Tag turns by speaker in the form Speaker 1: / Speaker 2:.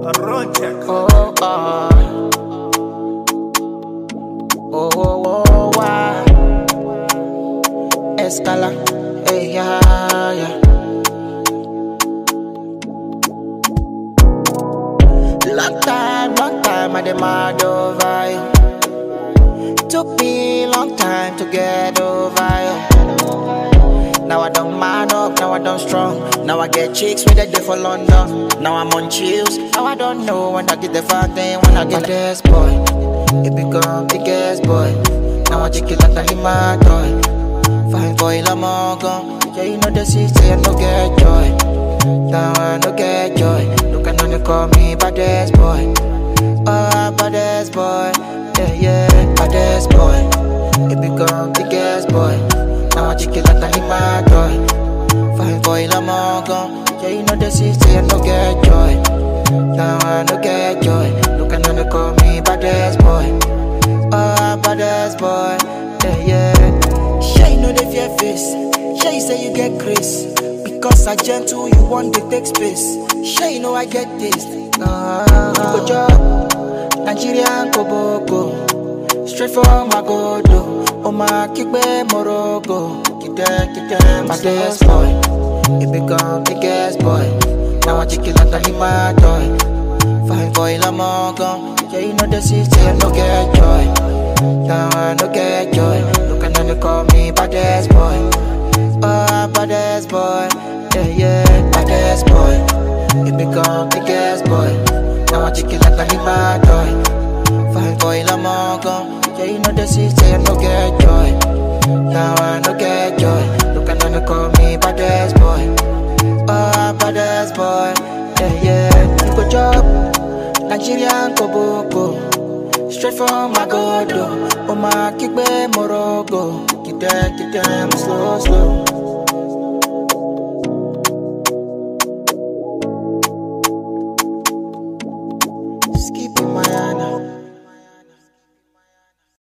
Speaker 1: Oh, why? Escala, hey, yeah. Long time, I demand over you. Took me long time to get over you. Now I don't man up, now I don't strong. Now I get chicks with a day for London. Now I'm on chills, now I don't know when I get the fuck then when I get this boy. It become biggest boy. Now I take it like a my toy. Fine boy, I'm all gone. Yeah, you know the city, I no get joy. Now I no get joy. Look at they call me baddest boy. Oh, baddest boy. Yeah, baddest boy. It become biggest boy. Now I take it like a my toy. Fine boy, I'm all gone. Yeah, you know the city, I no get joy. Now I no get joy. Look at they call me baddest boy. Oh, baddest boy. Yeah. Sure, you know the fear face. Sure, you say you get grace. Because I gentle, you want to take space. Sure, you know I get this. Go job, Nigerian Koboko. Straight from my godo. Oh my kickbe morogo. Get them, my best boy. It become biggest boy. Now I take it like a my toy. Fine boy, I'm all gone. Yeah, you know the city, I no get joy. Now I no get joy. Look at they call me baddest boy. Oh, baddest boy. Yeah, baddest boy. It become biggest boy. Now I take it like a my toy. Fine boy, I'm all gone. Yeah, you know the city, I no get joy. Now I no get joy. Look at they call me baddest boy. Oh, baddest boy. Yeah. You go job, Nigerian Koboko. Straight from my godo. Oh my kickbe morogo. Get them slow.